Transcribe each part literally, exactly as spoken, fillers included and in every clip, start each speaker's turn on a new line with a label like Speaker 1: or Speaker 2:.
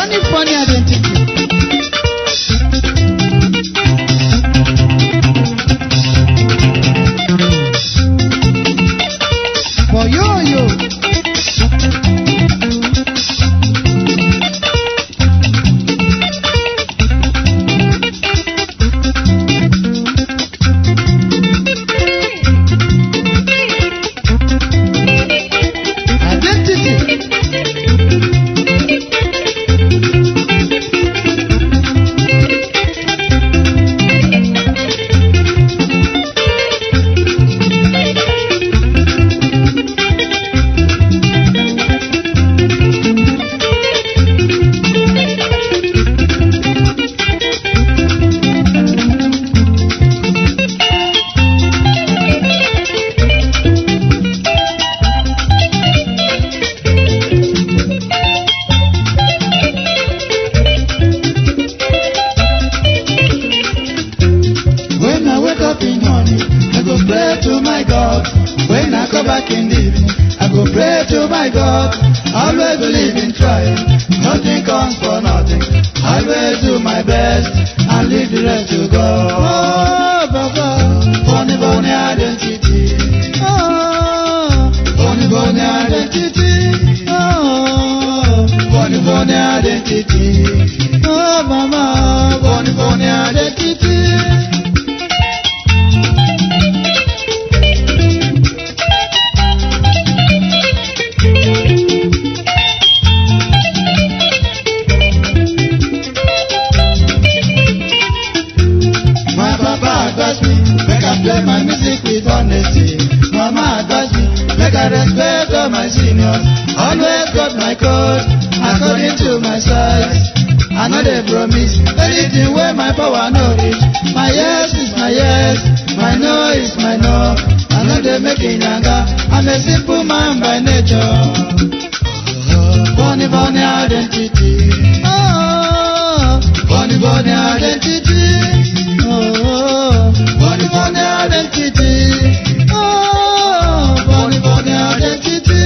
Speaker 1: Funny, funny identity. For yo yo. When I come back in the evening, I go pray to my God. Always believe in trying. Nothing comes for nothing. Always do my best and leave the rest to God. Oh, Baba. Funny, funny identity. Oh, funny, funny identity. Oh, funny, funny identity. Oh, Mama. Funny, funny identity. Play my music with honesty. Mama advised me, make I respect all my seniors. Always got my code according to my size. I know they promise anything where my power no reach. My yes is my yes, my no is my no. I know they making younger. I'm a simple man by nature. Funny, funny identity. Oh, funny, funny identity. Oh, funny, funny identity. Oh, funny, funny identity.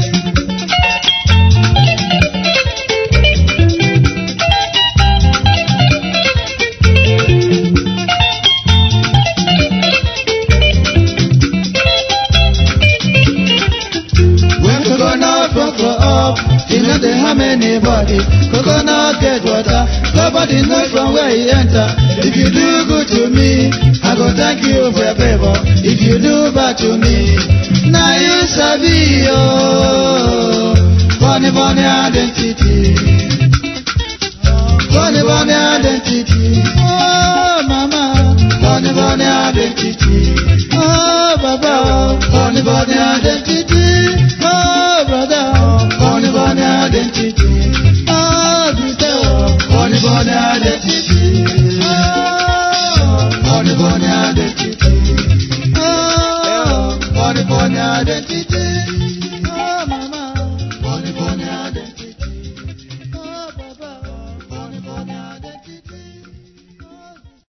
Speaker 1: When coconut walk for up, you know they harm anybody. Coconut get water, nobody knows from where he enter. If you do good to me, I go thank you for your favor. If you do bad to me, now you sabi oh. Funny, funny identity. Funny, funny identity. Oh, Mama. Funny, funny identity. Oh, Baba. Funny, funny identity.